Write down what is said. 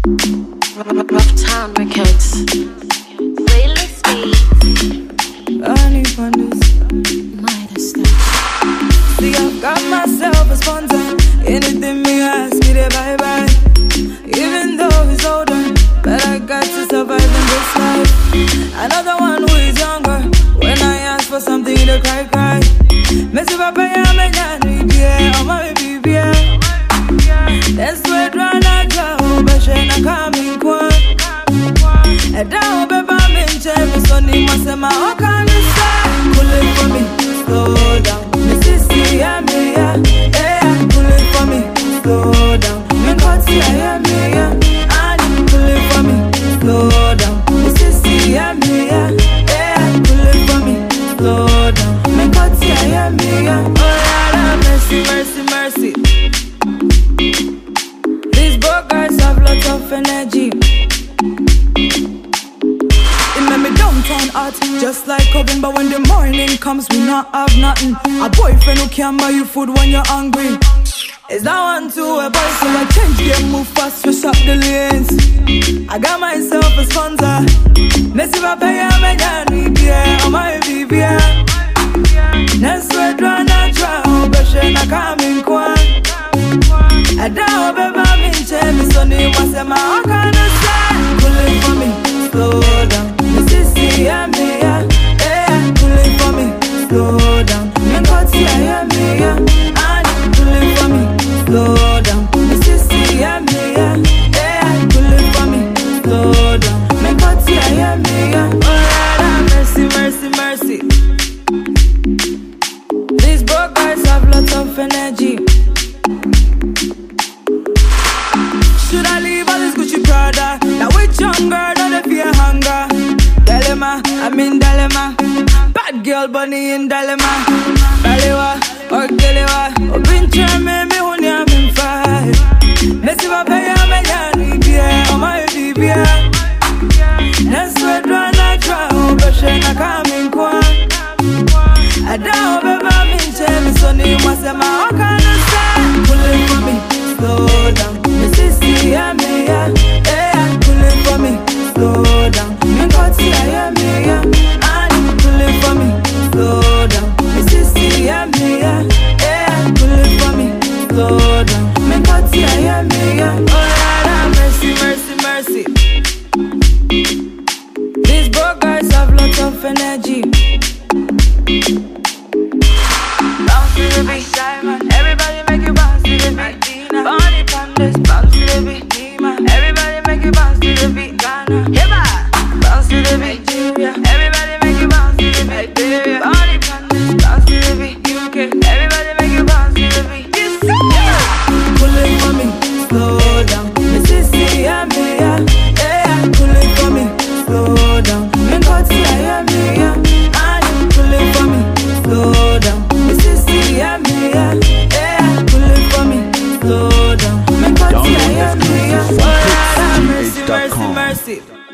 Rough Town Records. Playlist beats. I need wonders. Midas stuff. See, I've got myself a sponsor. Anything me ask, me they bye-bye. Even though he's older, but I got to survive in this life. Another one who is younger. When I ask for something, they cry. Messi papa ya menya nibie, oma bibie. Then sweat run a jaw, beshe na kami kwa. Eda obeba minche, misoni masema wakani say. Pull it for me, slow down. Mississippi ya me ya, pull it for me, slow down. Minkoti ya me ya, ani pull it for me, slow down. Mississippi ya me ya, pull it for me, slow down. Minkoti ya me ya, oh yeah, mercy, mercy, mercy. These broke guys have lots of energy. It made me downtown hot, just like oven. But when the morning comes, we not have nothing. A boyfriend who can't buy you food when you're hungry. Is that one to a boy? So I change game, move fast, switch up the lanes. I got myself a sponsor. Messi papa ya menya nibie, oma bibie. Neswe drana trao, beshe na kami kwa. Eda obeba minche, misoni wasema wakana say. Pull it for me, slow down. Mississippi ya me ya, pull it for me, slow down. Minkoti ya me ya, ani pull it for me, slow down. Mississippi ya me ya, pull it for me, slow down. Minkoti ya me ya, oh yeah, mercy, mercy, mercy. These broke guys have lots of energy. Should I leave all this Gucci Prada? Now which young girl don't fear hunger? Dilemma, I'm in dilemma. Bad girl bunny in dilemma. Balewa, or Gelewa, or Pincha, me when I'm in five. Messi papa ya menya nibie, oma bibie. Neswe drana trao, beshe na kami kwa. Ada obeba minche, misoni masema wakana say. Pull it for me, slow down. Mississippi ya me ya, pull it for me, slow down. Minkoti ya me ya, ani pull it for me, slow down. Mississippi ya me ya, pull it for me, slow down. Minkoti ya me ya, oh yeah, mercy, mercy, mercy. These broke guys have lots of energy. Bounce to the beat, Simon. Everybody make you bounce to the beat. Bonnie Pandas, bounce to the beat. Everybody make you bounce to the beat. Ghana, hibba, bounce to the beat. Everybody make you bounce to the beat. Bonnie Pandas, bounce to the beat. UK, everybody make you bounce to the beat. Pull it for me, slow down. Mississippi ya me ya, pull it for me, slow down. Minkoti ya me ya, ani pull it for me, slow down. Mississippi ya me ya, pull it for me, slow down. Minkoti ya me ya, oh yeah, mercy, mercy, mercy.